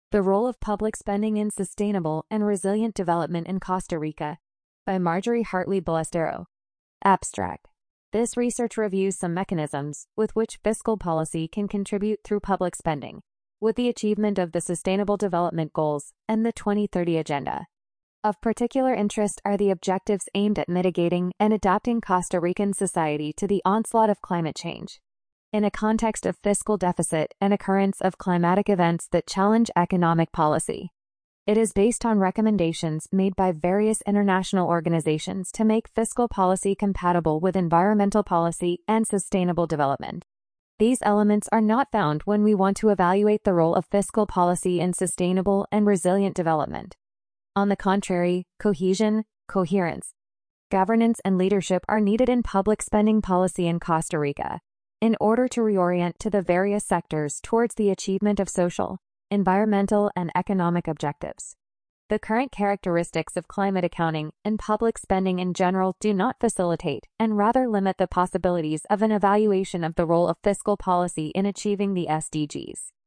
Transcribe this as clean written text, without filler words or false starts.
The Role of Public Spending in Sustainable and Resilient Development in Costa Rica, by Marjorie Hartley Ballestero. Abstract. This research reviews some mechanisms with which fiscal policy can contribute through public spending, with the achievement of the Sustainable Development Goals and the 2030 Agenda. Of particular interest are the objectives aimed at mitigating and adapting Costa Rican society to the onslaught of climate change. In a context of fiscal deficit and occurrence of climatic events that challenge economic policy. It is based on recommendations made by various international organizations to make fiscal policy compatible with environmental policy and sustainable development. These elements are not found when we want to evaluate the role of fiscal policy in sustainable and resilient development. On the contrary, cohesion, coherence, governance, and leadership are needed in public spending policy in Costa Rica, in order to reorient to the various sectors towards the achievement of social, environmental, and economic objectives. The current characteristics of climate accounting and public spending in general do not facilitate and rather limit the possibilities of an evaluation of the role of fiscal policy in achieving the SDGs.